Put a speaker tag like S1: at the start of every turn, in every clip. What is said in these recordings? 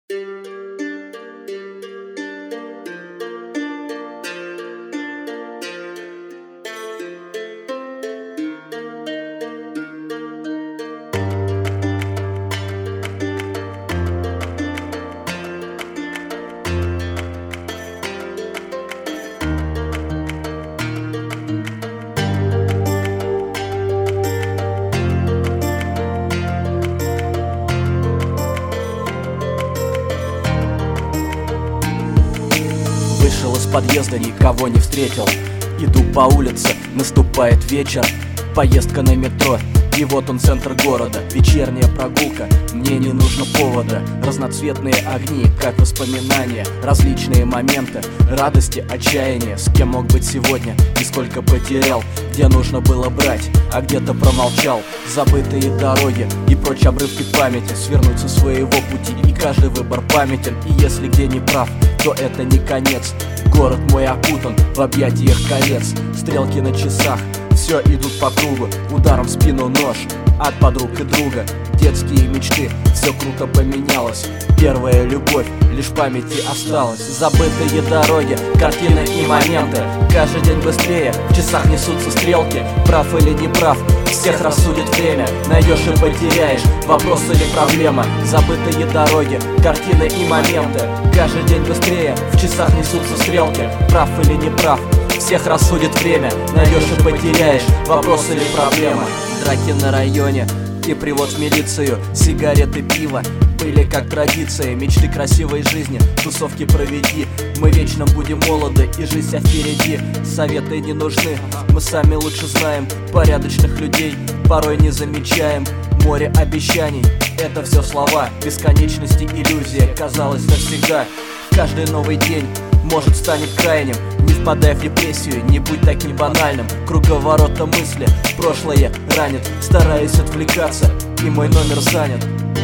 S1: Вышел из подъезда, никого не встретил. Иду по улице, наступает вечер. Поездка на метро, и вот он, центр города. Вечерняя прогулка, мне не нужно повода. Разноцветные огни, как воспоминания. Различные моменты, радости, отчаяния. С кем мог быть сегодня и сколько потерял. Где нужно было брать, а где-то промолчал. Забытые дороги и прочь обрывки памяти. Свернуть со своего пути, и каждый выбор памятен. И если где не прав, то это не конец. Город мой окутан в объятиях колец. Стрелки на часах, все идут по кругу. Ударом в спину нож от подруг и друга. Детские мечты, все круто поменялось. Первая любовь лишь в памяти осталась. Забытые дороги, картины и моменты. Каждый день быстрее, в часах несутся стрелки. Прав или не прав, всех рассудит время. Найдешь и потеряешь, вопрос или проблема. Забытые дороги, картины и моменты. Каждый день быстрее, в часах несутся стрелки. Прав или не прав, всех рассудит время. Найдешь и потеряешь, вопрос или проблема. Драки на районе и привод в милицию. Сигареты, пиво были как традиция. Мечты красивой жизни, тусовки проведи. Мы вечно будем молоды, и жизнь вся впереди. Советы не нужны, мы сами лучше знаем. Порядочных людей порой не замечаем. Море обещаний, это все слова. Бесконечности иллюзия, казалось навсегда. Каждый новый день может станет крайним. Не впадай в депрессию, не будь таким банальным. Круговорота мысли, прошлое ранит. Стараюсь отвлекаться, и мой номер занят.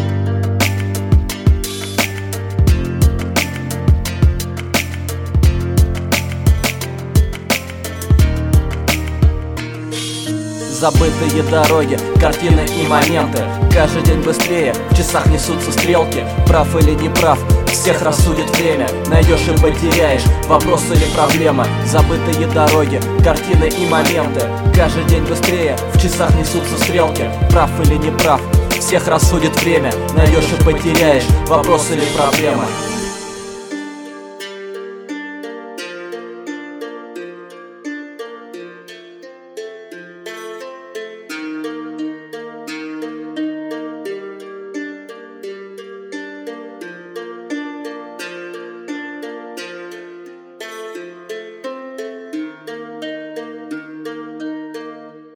S1: Забытые дороги, картины и моменты. Каждый день быстрее, в часах несутся стрелки. Прав или не прав, всех рассудит время. Найдешь и потеряешь, вопрос или проблема. Забытые дороги, картины и моменты. Каждый день быстрее, в часах несутся стрелки. Прав или не прав, всех рассудит время. Найдешь и потеряешь, вопрос или проблема.